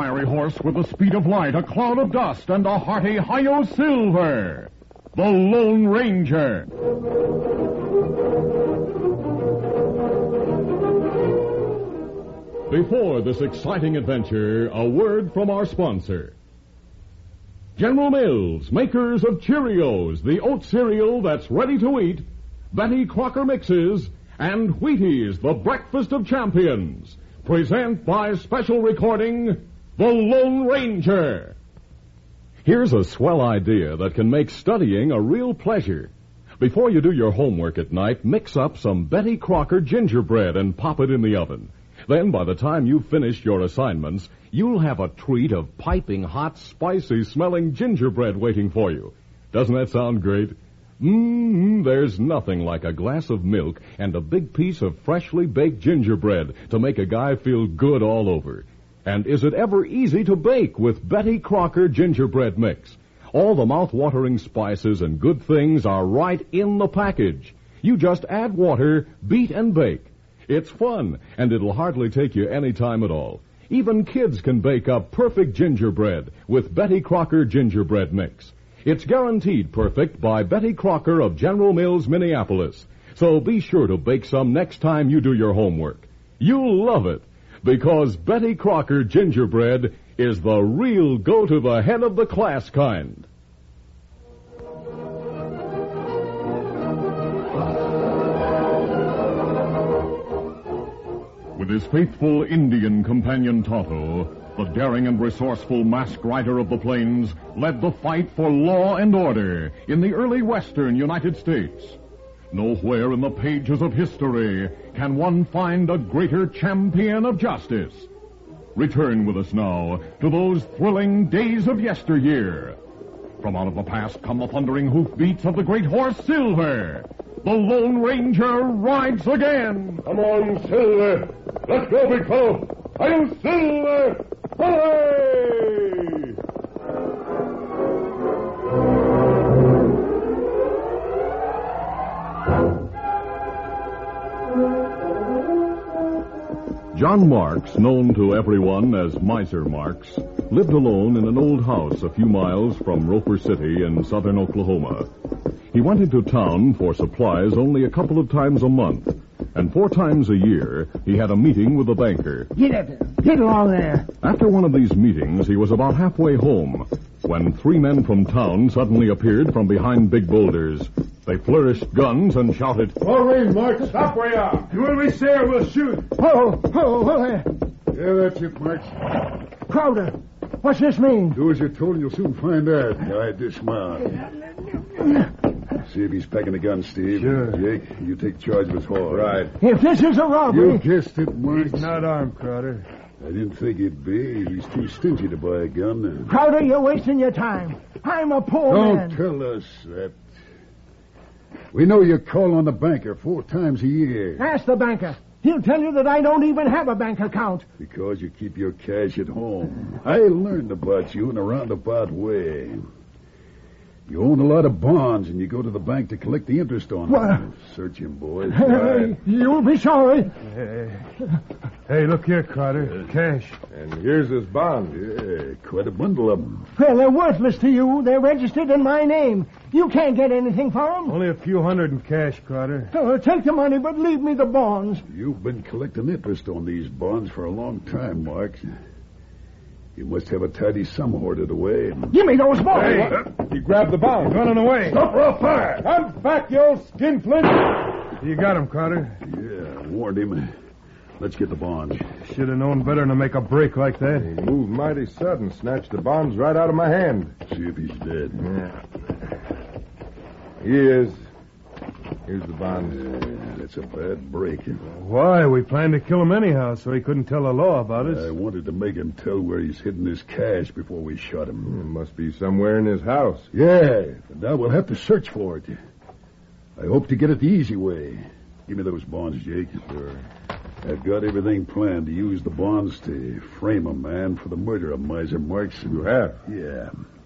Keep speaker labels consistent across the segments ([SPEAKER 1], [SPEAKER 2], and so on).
[SPEAKER 1] fiery horse with the speed of light, a cloud of dust, and a hearty Hi-Yo Silver, the Lone Ranger. Before this exciting adventure, a word from our sponsor. General Mills, makers of Cheerios, the oat cereal that's ready to eat, Betty Crocker Mixes, and Wheaties, the breakfast of champions, present by special recording, The Lone Ranger. Here's a swell idea that can make studying a real pleasure. Before you do your homework at night, mix up some Betty Crocker gingerbread and pop it in the oven. Then, by the time you've finished your assignments, you'll have a treat of piping hot, spicy-smelling gingerbread waiting for you. Doesn't that sound great? There's nothing like a glass of milk and a big piece of freshly baked gingerbread to make a guy feel good all over. And is it ever easy to bake with Betty Crocker gingerbread mix? All the mouth-watering spices and good things are right in the package. You just add water, beat, and bake. It's fun, and it'll hardly take you any time at all. Even kids can bake up perfect gingerbread with Betty Crocker gingerbread mix. It's guaranteed perfect by Betty Crocker of General Mills, Minneapolis. So be sure to bake some next time you do your homework. You'll love it, because Betty Crocker gingerbread is the real go-to-the-head-of-the-class kind. With his faithful Indian companion Tonto, the daring and resourceful masked rider of the plains led the fight for law and order in the early western United States. Nowhere in the pages of history can one find a greater champion of justice. Return with us now to those thrilling days of yesteryear. From out of the past come the thundering hoofbeats of the great horse Silver. The Lone Ranger rides again.
[SPEAKER 2] Come on, Silver. Let's go, big fellow. Hi-yo, Silver! Hooray!
[SPEAKER 1] John Marks, known to everyone as Miser Marks, lived alone in an old house a few miles from Roper City in southern Oklahoma. He went into town for supplies only a couple of times a month, and 4 times a year he had a meeting with a banker.
[SPEAKER 3] Get along there.
[SPEAKER 1] After one of these meetings, he was about halfway home when 3 men from town suddenly appeared from behind big boulders. They flourished guns and shouted,
[SPEAKER 2] All right, Mark, stop where you are. You will be there, we'll shoot.
[SPEAKER 3] Ho there.
[SPEAKER 2] Yeah, that's it, Mark.
[SPEAKER 3] Crowder, what's this mean?
[SPEAKER 2] Do as you're told, and you'll soon find out. All right, dismount. See if he's packing a gun, Steve.
[SPEAKER 4] Sure.
[SPEAKER 2] Jake, you take charge of his horse. Right.
[SPEAKER 3] If this is a robbery...
[SPEAKER 2] You guessed it, Mark.
[SPEAKER 4] He's not armed, Crowder.
[SPEAKER 2] I didn't think he'd be. He's too stingy to buy a gun.
[SPEAKER 3] Crowder, you're wasting your time. I'm a poor man.
[SPEAKER 2] Don't tell us that. We know you call on the banker 4 times a year.
[SPEAKER 3] Ask the banker. He'll tell you that I don't even have a bank account.
[SPEAKER 2] Because you keep your cash at home. I learned about you in a roundabout way. You own a lot of bonds, and you go to the bank to collect the interest on them. Search him, boys.
[SPEAKER 3] Hey, you'll be sorry.
[SPEAKER 4] Hey, look here, Crowder. Cash.
[SPEAKER 2] And here's his bond. Yeah, quite a bundle of them.
[SPEAKER 3] Well, they're worthless to you. They're registered in my name. You can't get anything for them.
[SPEAKER 4] Only a few hundred in cash, Crowder.
[SPEAKER 3] Take the money, but leave me the bonds.
[SPEAKER 2] You've been collecting interest on these bonds for a long time, Mark. You must have a tidy sum hoarded away.
[SPEAKER 3] Give me those bonds.
[SPEAKER 4] Hey, he grabbed the bonds, running away.
[SPEAKER 2] Stop or I'll fire!
[SPEAKER 4] I'm back, you old skinflint. You got him, Crowder.
[SPEAKER 2] Yeah, warned him. Let's get the bonds.
[SPEAKER 4] Should have known better than to make a break like that.
[SPEAKER 5] He moved mighty sudden, snatched the bonds right out of my hand.
[SPEAKER 2] See if he's dead.
[SPEAKER 5] Yeah. He is. Here's the bonds.
[SPEAKER 2] Yeah, that's a bad break.
[SPEAKER 4] Why? We planned to kill him anyhow, so he couldn't tell the law about us.
[SPEAKER 2] I wanted to make him tell where he's hidden his cash before we shot
[SPEAKER 5] It
[SPEAKER 2] him.
[SPEAKER 5] must be somewhere in his house.
[SPEAKER 2] Yeah, but now we'll have to search for it. I hope to get it the easy way. Give me those bonds, Jake.
[SPEAKER 5] Sure.
[SPEAKER 2] I've got everything planned to use the bonds to frame a man for the murder of Miser Marks.
[SPEAKER 5] You have?
[SPEAKER 2] Yeah.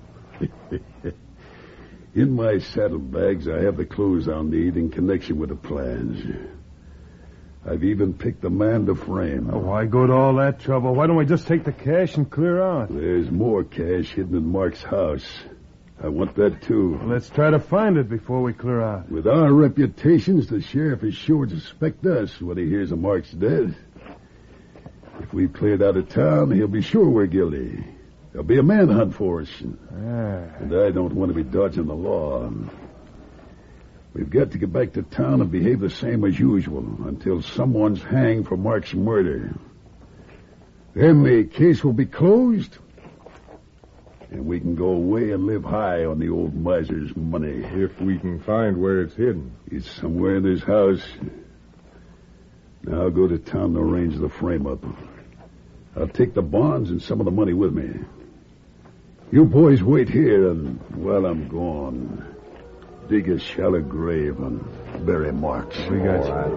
[SPEAKER 2] In my saddlebags, I have the clothes I'll need in connection with the plans. I've even picked the man to frame.
[SPEAKER 4] Oh, why go to all that trouble? Why don't we just take the cash and clear out?
[SPEAKER 2] There's more cash hidden in Mark's house. I want that, too.
[SPEAKER 4] Let's try to find it before we clear out.
[SPEAKER 2] With our reputations, the sheriff is sure to suspect us when he hears of Mark's dead. If we've cleared out of town, he'll be sure we're guilty. There'll be a manhunt for us. And I don't want to be dodging the law. We've got to get back to town and behave the same as usual until someone's hanged for Mark's murder. Then the case will be closed, and we can go away and live high on the old miser's money.
[SPEAKER 5] If we can find where it's hidden.
[SPEAKER 2] It's somewhere in this house. Now I'll go to town and arrange the frame-up. I'll take the bonds and some of the money with me. You boys wait here, and while I'm gone, dig a shallow grave and bury Marks.
[SPEAKER 4] We got you.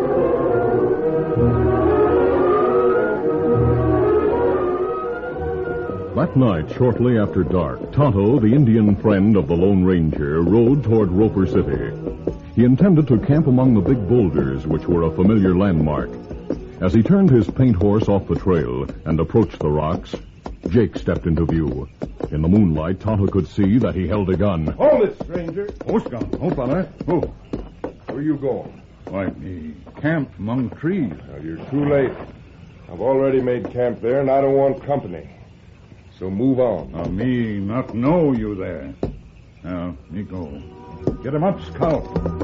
[SPEAKER 1] That night, shortly after dark, Tonto, the Indian friend of the Lone Ranger, rode toward Roper City. He intended to camp among the big boulders, which were a familiar landmark. As he turned his paint horse off the trail and approached the rocks, Jake stepped into view. In the moonlight, Tonto could see that he held a gun.
[SPEAKER 5] Hold it, stranger.
[SPEAKER 6] Who's gone? Oh, fella. Oh.
[SPEAKER 5] Where you going?
[SPEAKER 6] Why, me camp among trees.
[SPEAKER 5] Now, you're too late. I've already made camp there, and I don't want company. So move on.
[SPEAKER 6] Me not know you there. Now, me go. Get him up, Scout.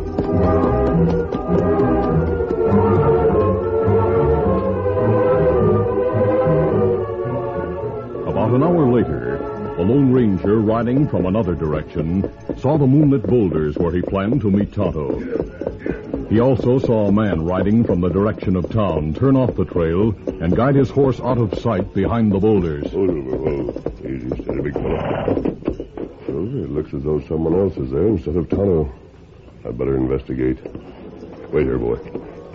[SPEAKER 1] About an hour later, the Lone Ranger, riding from another direction, saw the moonlit boulders where he planned to meet Tonto. He also saw a man riding from the direction of town turn off the trail and guide his horse out of sight behind the boulders.
[SPEAKER 7] Easy, steady, big fellow. Well, it looks as though someone else is there instead of Tonto. I'd better investigate. Wait here, boy.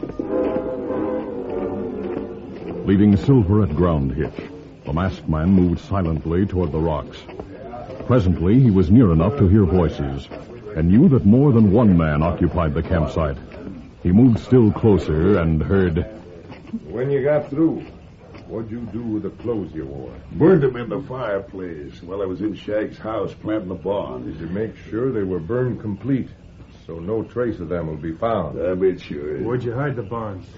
[SPEAKER 1] Leaving Silver at ground hitch, the masked man moved silently toward the rocks. Presently, he was near enough to hear voices and knew that more than one man occupied the campsite. He moved still closer and heard,
[SPEAKER 5] When you got through, what'd you do with the clothes you wore?
[SPEAKER 2] Burned them in the fireplace while I was in Shag's house planting the bonds.
[SPEAKER 5] Did you make sure they were burned complete, so no trace of them will be found?
[SPEAKER 2] I made sure.
[SPEAKER 4] Where'd you hide the bonds?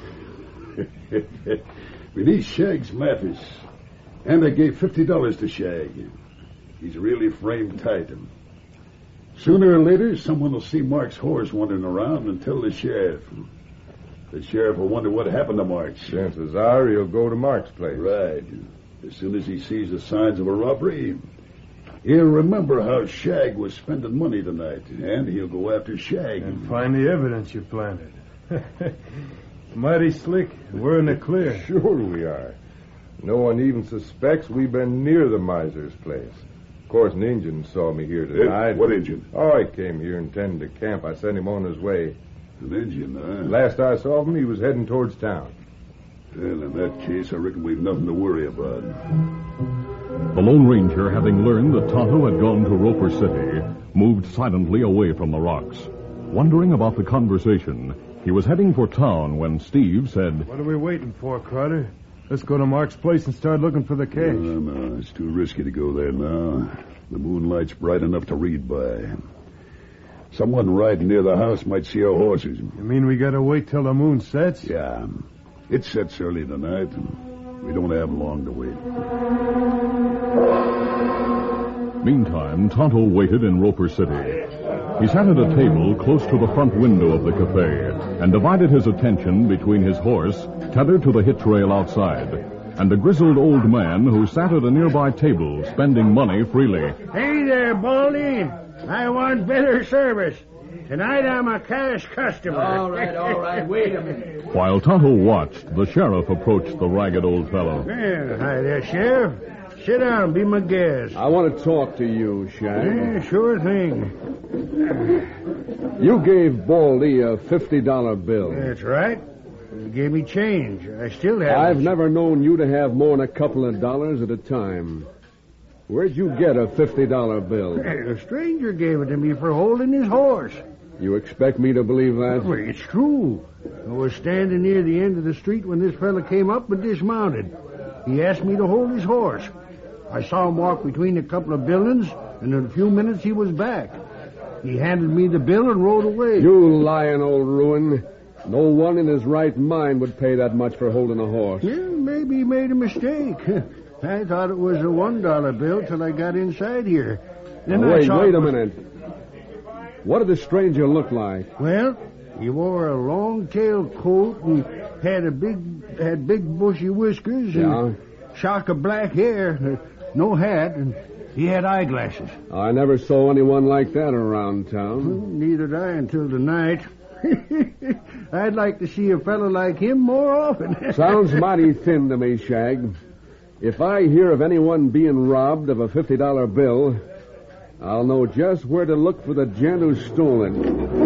[SPEAKER 2] Beneath Shag's mattress. And I gave $50 to Shag. He's really framed tight. Sooner or later, someone will see Mark's horse wandering around and tell the sheriff. The sheriff will wonder what happened to Mark.
[SPEAKER 5] Chances are he'll go to Mark's place.
[SPEAKER 2] Right. As soon as he sees the signs of a robbery, he'll remember how Shag was spending money tonight, and he'll go after Shag.
[SPEAKER 4] And find the evidence you planted. Mighty slick. We're in the clear.
[SPEAKER 5] Sure we are. No one even suspects we've been near the miser's place. Of course, an Injun saw me here tonight.
[SPEAKER 2] What Injun?
[SPEAKER 5] Oh, he came here intending to camp. I sent him on his way.
[SPEAKER 2] An Injun, huh?
[SPEAKER 5] Last I saw him, he was heading towards town.
[SPEAKER 2] Well, in that case, I reckon we've nothing to worry about.
[SPEAKER 1] The Lone Ranger, having learned that Tonto had gone to Roper City, moved silently away from the rocks. Wondering about the conversation, he was heading for town when Steve said,
[SPEAKER 4] What are we waiting for, Carter? Let's go to Mark's place and start looking for the cash.
[SPEAKER 2] No, it's too risky to go there now. The moonlight's bright enough to read by. Someone riding near the house might see our horses.
[SPEAKER 4] You mean we gotta wait till the moon sets?
[SPEAKER 2] Yeah. It sets early tonight. We don't have long to wait.
[SPEAKER 1] Meantime, Tonto waited in Roper City. He sat at a table close to the front window of the cafe and divided his attention between his horse, tethered to the hitch rail outside, and a grizzled old man who sat at a nearby table, spending money freely.
[SPEAKER 3] Hey there, Baldy. I want better service. Tonight I'm a cash customer.
[SPEAKER 8] All right. Wait a minute.
[SPEAKER 1] While Tonto watched, the sheriff approached the ragged old fellow.
[SPEAKER 3] Well, hi there, Sheriff. Sit down, be my guest.
[SPEAKER 8] I want to talk to you, Shag.
[SPEAKER 3] Yeah, sure thing.
[SPEAKER 8] You gave Baldy a $50 bill.
[SPEAKER 3] That's right. You gave me change. I still have
[SPEAKER 8] I've never known you to have more than a couple of dollars at a time. Where'd you get a $50 bill?
[SPEAKER 3] A stranger gave it to me for holding his horse.
[SPEAKER 8] You expect me to believe that?
[SPEAKER 3] Well, it's true. I was standing near the end of the street when this fella came up and dismounted. He asked me to hold his horse. I saw him walk between a couple of buildings, and in a few minutes he was back. He handed me the bill and rode away.
[SPEAKER 8] You lying old ruin. No one in his right mind would pay that much for holding a horse.
[SPEAKER 3] Yeah, maybe he made a mistake. I thought it was a $1 bill till I got inside here. Then
[SPEAKER 8] Now,
[SPEAKER 3] I saw
[SPEAKER 8] wait a minute. What did the stranger look like?
[SPEAKER 3] Well, he wore a long-tailed coat and had big bushy whiskers and shock of black hair, no hat, and he had eyeglasses.
[SPEAKER 8] I never saw anyone like that around town.
[SPEAKER 3] Neither did I until tonight. I'd like to see a fellow like him more often.
[SPEAKER 8] Sounds mighty thin to me, Shag. If I hear of anyone being robbed of a $50 bill, I'll know just where to look for the gent who stole it.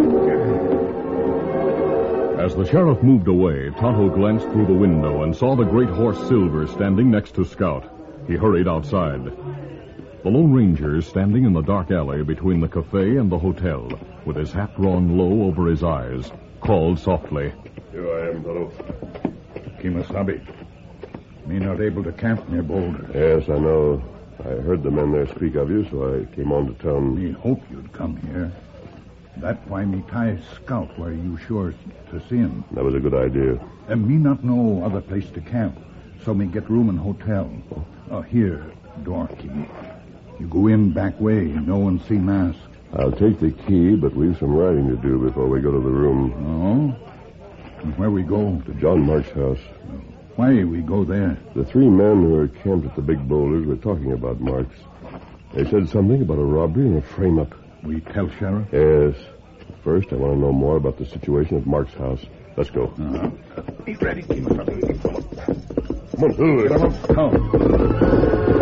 [SPEAKER 1] As the sheriff moved away, Tonto glanced through the window and saw the great horse Silver standing next to Scout. He hurried outside. The Lone Ranger, standing in the dark alley between the cafe and the hotel, with his hat drawn low over his eyes, called softly.
[SPEAKER 7] Here I am, Tonto.
[SPEAKER 6] Kimasabi. Me not able to camp near Boulder.
[SPEAKER 7] Yes, I know. I heard the men there speak of you, so I came on to town.
[SPEAKER 6] Me hope you'd come here. That why me tie Scout where you sure to see him.
[SPEAKER 7] That was a good idea.
[SPEAKER 6] And me not know other place to camp, so me get room in hotel. Here, door key. You go in back way, no one see mask.
[SPEAKER 7] I'll take the key, but we've some writing to do before we go to the room.
[SPEAKER 6] Oh? And where we go?
[SPEAKER 7] To John Mark's house.
[SPEAKER 6] Why we go there?
[SPEAKER 7] The three men who are camped at the big boulders were talking about Mark's. They said something about a robbery and a frame-up.
[SPEAKER 6] We tell Sheriff?
[SPEAKER 7] Yes. First, I want to know more about the situation at Mark's house. Let's go.
[SPEAKER 6] Be ready, Kimasabi.
[SPEAKER 7] Come on, Silver.
[SPEAKER 6] Come.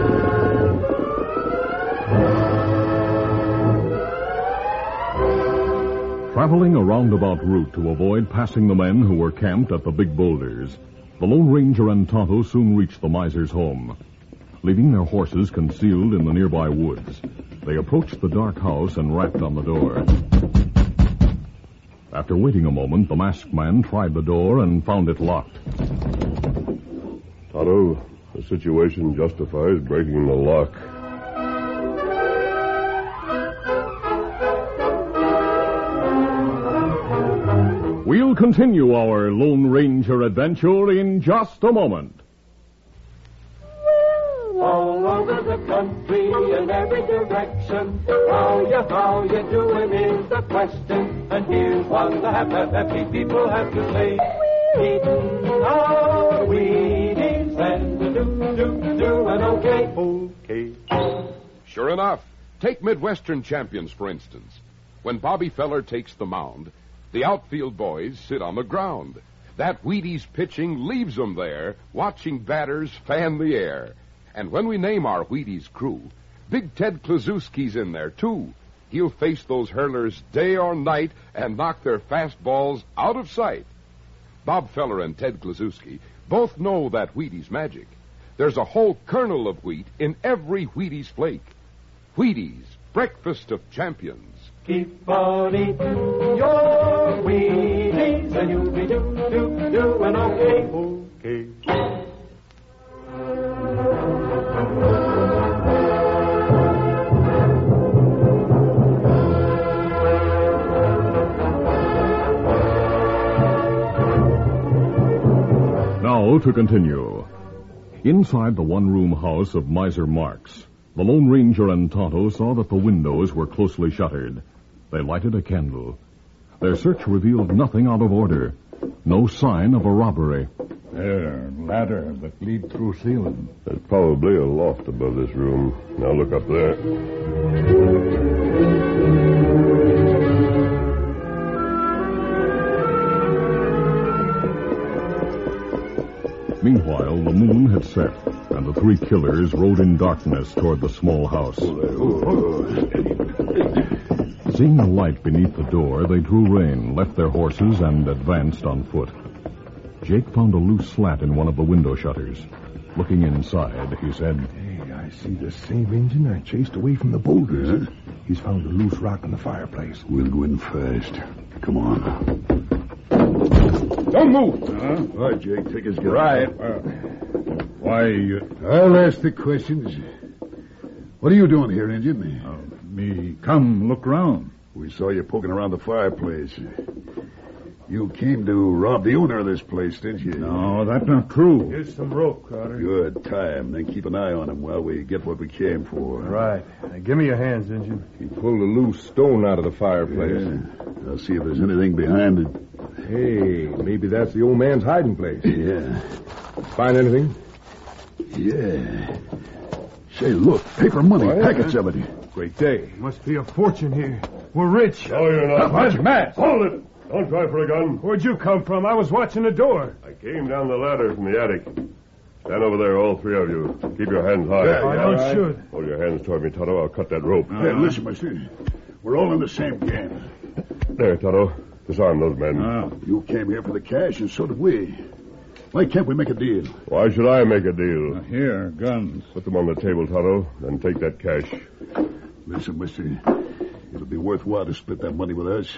[SPEAKER 1] Traveling a roundabout route to avoid passing the men who were camped at the big boulders, the Lone Ranger and Tonto soon reached the miser's home. Leaving their horses concealed in the nearby woods, they approached the dark house and rapped on the door. After waiting a moment, the masked man tried the door and found it locked.
[SPEAKER 7] Tonto, the situation justifies breaking the lock.
[SPEAKER 1] We'll continue our Lone Ranger adventure in just a moment.
[SPEAKER 9] All over the country in every direction, how you doing is the question. And here's one the happy people have to say. Eating our Wheaties and doing okay.
[SPEAKER 10] Sure enough. Take Midwestern champions, for instance. When Bobby Feller takes the mound, the outfield boys sit on the ground. That Wheaties pitching leaves them there, watching batters fan the air. And when we name our Wheaties crew, Big Ted Kluszewski's in there, too. He'll face those hurlers day or night and knock their fastballs out of sight. Bob Feller and Ted Kluszewski both know that Wheaties magic. There's a whole kernel of wheat in every Wheaties flake. Wheaties, breakfast of champions.
[SPEAKER 9] Keep on eating your Wheaties and you'll be doing okay.
[SPEAKER 1] Now to continue. Inside the one-room house of Miser Marks, the Lone Ranger and Tonto saw that the windows were closely shuttered. They lighted a candle. Their search revealed nothing out of order. No sign of a robbery.
[SPEAKER 6] There, ladder that lead through ceiling.
[SPEAKER 7] There's probably a loft above this room. Now look up there.
[SPEAKER 1] Meanwhile, the moon had set, and the three killers rode in darkness toward the small house. Seeing a light beneath the door, they drew rein, left their horses, and advanced on foot. Jake found a loose slat in one of the window shutters. Looking inside, he said,
[SPEAKER 5] Hey, I see the same engine I chased away from the boulders.
[SPEAKER 6] He's found a loose rock in the fireplace.
[SPEAKER 2] We'll go in fast. Come on.
[SPEAKER 7] Don't move.
[SPEAKER 2] All right, Jake, take his gun.
[SPEAKER 7] Right.
[SPEAKER 6] Why,
[SPEAKER 2] I'll ask the questions. What are you doing here, Injun?
[SPEAKER 6] me come look round.
[SPEAKER 2] We saw you poking around the fireplace. You came to rob the owner of this place, didn't you?
[SPEAKER 6] No, that's not true.
[SPEAKER 4] Here's some rope, Crowder.
[SPEAKER 2] Good time. Then keep an eye on him while we get what we came for.
[SPEAKER 4] Right. Now, give me your hands, Injun.
[SPEAKER 5] He pulled a loose stone out of the fireplace.
[SPEAKER 2] Yeah. I'll see if there's anything behind it.
[SPEAKER 5] Hey, maybe that's the old man's hiding place.
[SPEAKER 2] Yeah.
[SPEAKER 5] Find anything?
[SPEAKER 2] Yeah. Say, look, paper money, packets of it.
[SPEAKER 5] Great day.
[SPEAKER 4] Must be a fortune here. We're rich.
[SPEAKER 7] No, you're not.
[SPEAKER 4] What's mad?
[SPEAKER 7] Hold it. Don't try for a gun.
[SPEAKER 4] Where'd you come from? I was watching the door.
[SPEAKER 7] I came down the ladder from the attic. Stand over there, all three of you. Keep your hands high.
[SPEAKER 4] I don't shoot.
[SPEAKER 7] Hold your hands toward me, Toto. I'll cut that rope.
[SPEAKER 2] Hey, listen, mister. We're all in the same game.
[SPEAKER 7] There, Toto. Disarm those men.
[SPEAKER 2] You came here for the cash, and so did we. Why can't we make a deal?
[SPEAKER 7] Why should I make a deal?
[SPEAKER 6] Here, guns.
[SPEAKER 7] Put them on the table, Toto, then take that cash.
[SPEAKER 2] Listen, mister. It'll be worthwhile to split that money with us.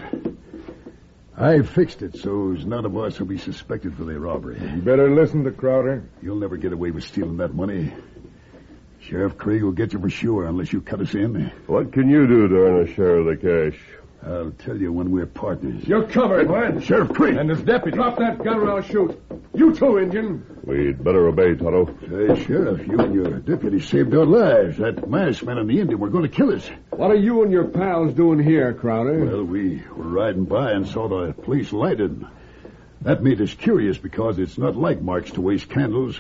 [SPEAKER 2] I fixed it so as none of us will be suspected for the robbery.
[SPEAKER 5] You better listen to Crowder.
[SPEAKER 2] You'll never get away with stealing that money. Sheriff Craig will get you for sure unless you cut us in.
[SPEAKER 7] What can you do to earn a share of the cash?
[SPEAKER 2] I'll tell you when we're partners.
[SPEAKER 10] You're covered. What?
[SPEAKER 2] Sheriff Craig!
[SPEAKER 10] And his deputy. Drop that gun or I'll shoot. You too, Injun.
[SPEAKER 7] We'd better obey, Toto.
[SPEAKER 2] Hey, Sheriff, you and your deputy saved our lives. That masked man and the Indian were going to kill us.
[SPEAKER 8] What are you and your pals doing here, Crowder?
[SPEAKER 2] Well, we were riding by and saw the place lighted. That made us curious because it's not like Mark's to waste candles.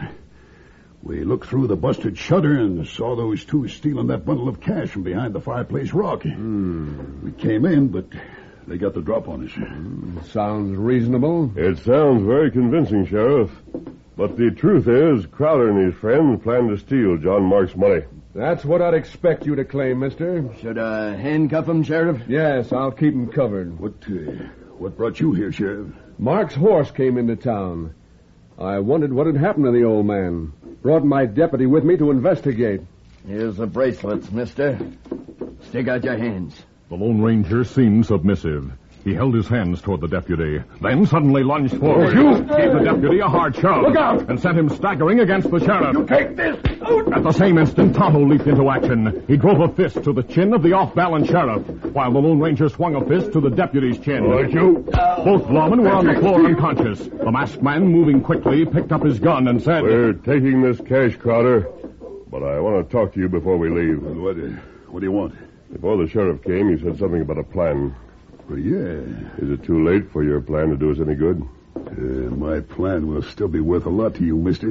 [SPEAKER 2] We looked through the busted shutter and saw those two stealing that bundle of cash from behind the fireplace rock. We came in, but they got the drop on us.
[SPEAKER 8] Sounds reasonable.
[SPEAKER 7] It sounds very convincing, Sheriff. But the truth is, Crowder and his friends plan to steal John Mark's money.
[SPEAKER 8] That's what I'd expect you to claim, mister.
[SPEAKER 11] Should I handcuff him, Sheriff?
[SPEAKER 8] Yes, I'll keep him covered.
[SPEAKER 2] What brought you here, Sheriff?
[SPEAKER 8] Mark's horse came into town. I wondered what had happened to the old man. Brought my deputy with me to investigate.
[SPEAKER 11] Here's the bracelets, mister. Stick out your hands.
[SPEAKER 1] The Lone Ranger seemed submissive. He held his hands toward the deputy, then suddenly lunged forward. Gave the deputy a hard shove.
[SPEAKER 10] Look out!
[SPEAKER 1] And sent him staggering against the sheriff.
[SPEAKER 10] You take this! Out!
[SPEAKER 1] At the same instant, Tonto leaped into action. He drove a fist to the chin of the off-balance sheriff, while the Lone Ranger swung a fist to the deputy's chin. Both lawmen were on the floor unconscious. The masked man, moving quickly, picked up his gun and said,
[SPEAKER 7] We're taking this cash, Crowder, but I want to talk to you before we leave.
[SPEAKER 2] What do you want?
[SPEAKER 7] Before the sheriff came, you said something about a plan.
[SPEAKER 2] Well, yeah.
[SPEAKER 7] Is it too late for your plan to do us any good?
[SPEAKER 2] My plan will still be worth a lot to you, mister.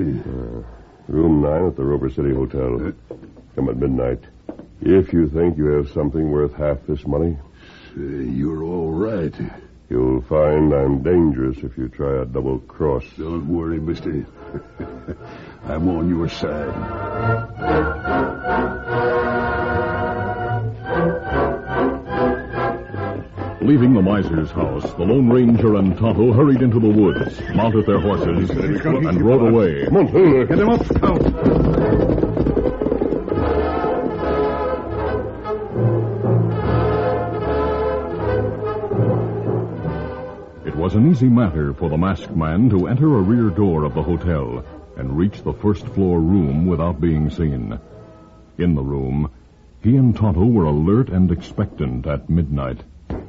[SPEAKER 7] Room 9 at the Roper City Hotel. Come at midnight. If you think you have something worth half this money.
[SPEAKER 2] You're all right.
[SPEAKER 7] You'll find I'm dangerous if you try a double cross.
[SPEAKER 2] Don't worry, mister. I'm on your side.
[SPEAKER 1] Leaving the miser's house, the Lone Ranger and Tonto hurried into the woods, mounted their horses, and rode away.
[SPEAKER 7] Come on, Tonto.
[SPEAKER 6] Get him up.
[SPEAKER 1] It was an easy matter for the masked man to enter a rear door of the hotel and reach the first-floor room without being seen. In the room, he and Tonto were alert and expectant at midnight.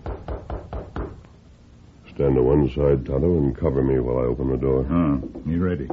[SPEAKER 7] Stand to one side, Tonto, and cover me while I open the door.
[SPEAKER 6] You ready?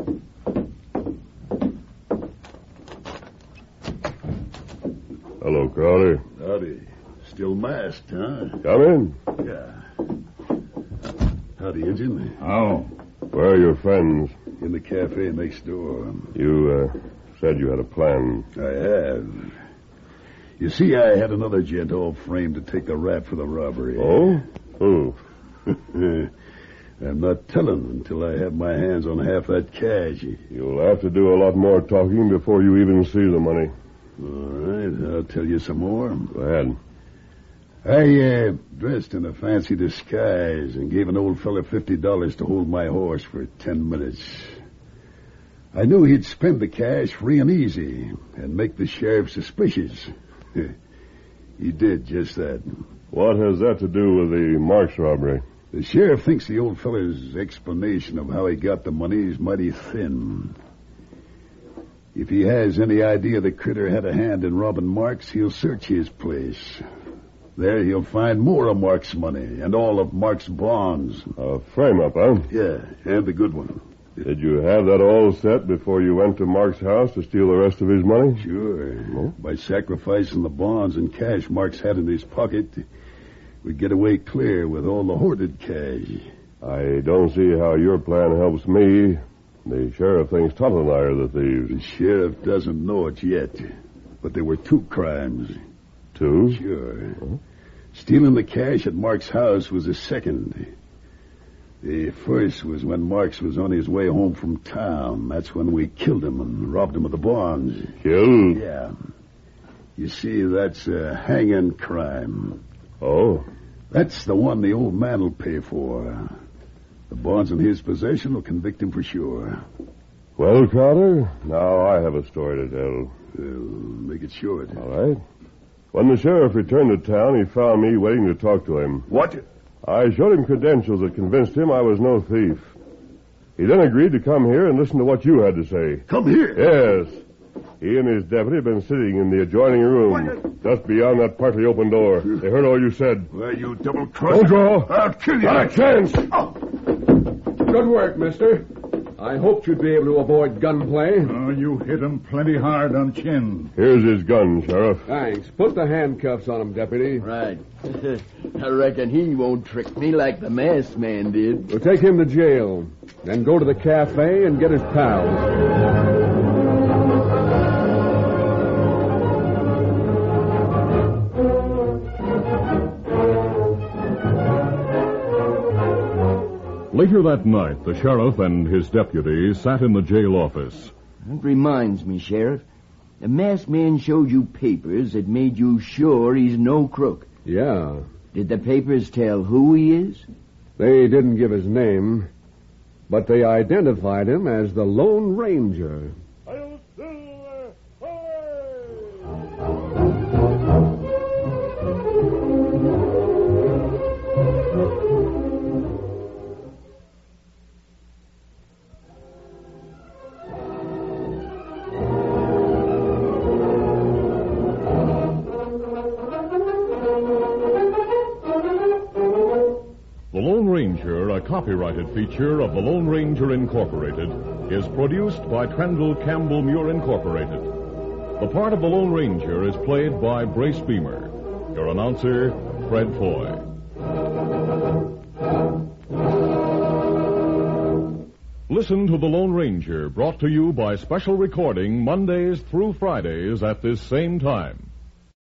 [SPEAKER 7] Hello, Crowder.
[SPEAKER 2] Howdy. Still masked, huh?
[SPEAKER 7] Come in.
[SPEAKER 2] Yeah. Howdy, Injun.
[SPEAKER 6] Oh.
[SPEAKER 7] Where are your friends?
[SPEAKER 2] In the cafe next door.
[SPEAKER 7] You said you had a plan.
[SPEAKER 2] I have. You see, I had another gent all framed to take the rap for the robbery.
[SPEAKER 7] Oh? Who?
[SPEAKER 2] I'm not telling until I have my hands on half that cash.
[SPEAKER 7] You'll have to do a lot more talking before you even see the money.
[SPEAKER 2] All right, I'll tell you some more.
[SPEAKER 7] Go ahead.
[SPEAKER 2] I dressed in a fancy disguise and gave an old fella $50 to hold my horse for 10 minutes. I knew he'd spend the cash free and easy and make the sheriff suspicious. He did just that.
[SPEAKER 7] What has that to do with the Marks robbery?
[SPEAKER 2] The sheriff thinks the old feller's explanation of how he got the money is mighty thin. If he has any idea the critter had a hand in robbing Marks, he'll search his place. There he'll find more of Mark's money and all of Mark's bonds.
[SPEAKER 7] A frame-up, huh?
[SPEAKER 2] Yeah, and the good one.
[SPEAKER 7] Did you have that all set before you went to Mark's house to steal the rest of his money?
[SPEAKER 2] Sure. By sacrificing the bonds and cash Mark's had in his pocket, we'd get away clear with all the hoarded cash.
[SPEAKER 7] I don't see how your plan helps me. The sheriff thinks Tonto and I are the thieves.
[SPEAKER 2] The sheriff doesn't know it yet, but there were 2 crimes.
[SPEAKER 7] 2?
[SPEAKER 2] Sure. Huh? Stealing the cash at Mark's house was the second. The first was when Marks was on his way home from town. That's when we killed him and robbed him of the bonds.
[SPEAKER 7] Killed?
[SPEAKER 2] Yeah. You see, that's a hanging crime.
[SPEAKER 7] Oh?
[SPEAKER 2] That's the one the old man will pay for. The bonds in his possession will convict him for sure.
[SPEAKER 7] Well, Crowder, now I have a story to tell.
[SPEAKER 2] Well, make it short.
[SPEAKER 7] All right. When the sheriff returned to town, he found me waiting to talk to him.
[SPEAKER 2] What?
[SPEAKER 7] I showed him credentials that convinced him I was no thief. He then agreed to come here and listen to what you had to say.
[SPEAKER 2] Come here?
[SPEAKER 7] Yes. He and his deputy have been sitting in the adjoining room, just beyond that partly open door. They heard all you said.
[SPEAKER 2] Well, you double-crosser.
[SPEAKER 7] Don't go.
[SPEAKER 2] I'll kill you.
[SPEAKER 7] Not a chance.
[SPEAKER 2] Oh.
[SPEAKER 8] Good work, mister. I hoped you'd be able to avoid gunplay.
[SPEAKER 6] Oh, you hit him plenty hard on chin.
[SPEAKER 7] Here's his gun, Sheriff.
[SPEAKER 8] Thanks. Put the handcuffs on him, Deputy.
[SPEAKER 11] Right. I reckon he won't trick me like the masked man did.
[SPEAKER 8] We'll take him to jail, then go to the cafe and get his pals.
[SPEAKER 1] Later that night, the sheriff and his deputy sat in the jail office.
[SPEAKER 11] That reminds me, Sheriff. The masked man showed you papers that made you sure he's no crook.
[SPEAKER 8] Yeah.
[SPEAKER 11] Did the papers tell who he is?
[SPEAKER 8] They didn't give his name, but they identified him as the Lone Ranger.
[SPEAKER 1] A copyrighted feature of the Lone Ranger Incorporated, is produced by Trendle Campbell Muir Incorporated. The part of the Lone Ranger is played by Brace Beamer. Your announcer, Fred Foy. Listen to the Lone Ranger, brought to you by special recording Mondays through Fridays at this same time.